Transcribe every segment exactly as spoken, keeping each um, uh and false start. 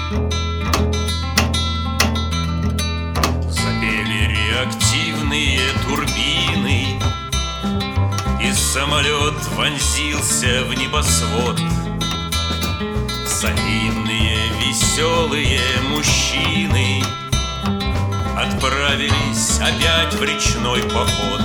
Запели реактивные турбины, и самолет вонзился в небосвод. Санинные веселые мужчины отправились опять в речной поход.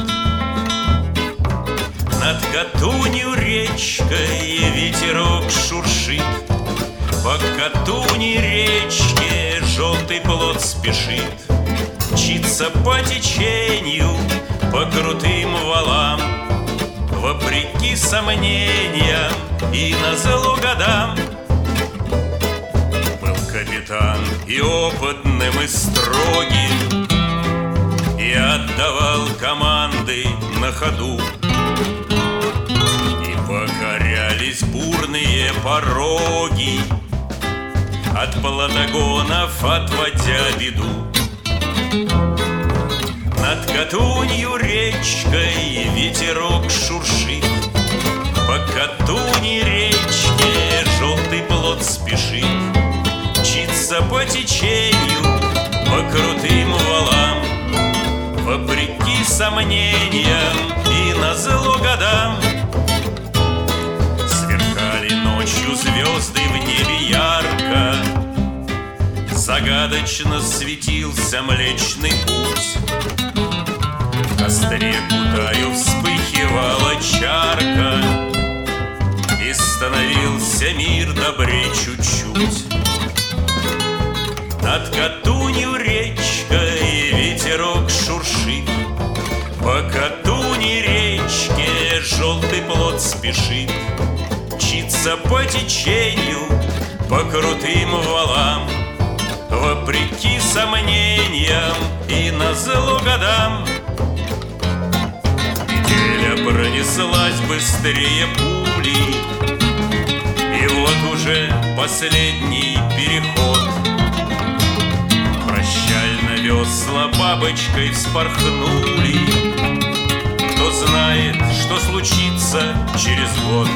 Над Катунью речкой ветерок шуршит, по Катуни речке желтый плот спешит, мчится по течению, по крутым валам, вопреки сомнениям и назло годам. Был капитан и опытным, и строгим, и отдавал команды на ходу. И покорялись бурные пороги, от платагонов отводя беду. Над Катунью речкой ветерок шуршит, по Катуни речке желтый плот спешит, мчится по течению, по крутым валам, вопреки сомнениям и назло годам. Сверкали ночью звезды в небе ярко, загадочно светился Млечный Путь. В костре кутаю вспыхивала чарка, и становился мир добрей чуть-чуть. Над Катунью речкой ветерок шуршит, по Катуни речке желтый плот спешит, мчится по течению, по крутым валам, вопреки сомнениям и назло годам. Неделя пронеслась быстрее пули, и вот уже последний переход. Прощально весла бабочкой вспорхнули, кто знает, что случится через год.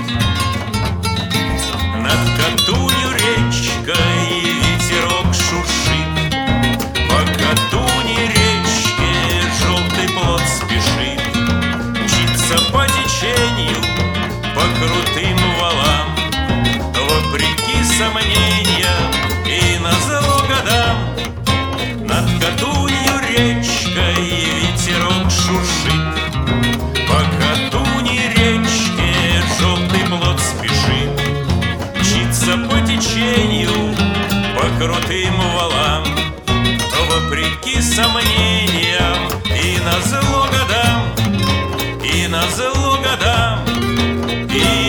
Над Катунью речкой ветерок шуршит, по Катуни речке желтый плот спешит, мчится по течению, по крутым валам, вопреки сомнениям и назло годам. Над Катунью речкой ветерок шуршит, по Катуни речке желтый плот спешит, мчится по течению, по крутым валам, вопреки сомнениям и назло годам, и назло годам, и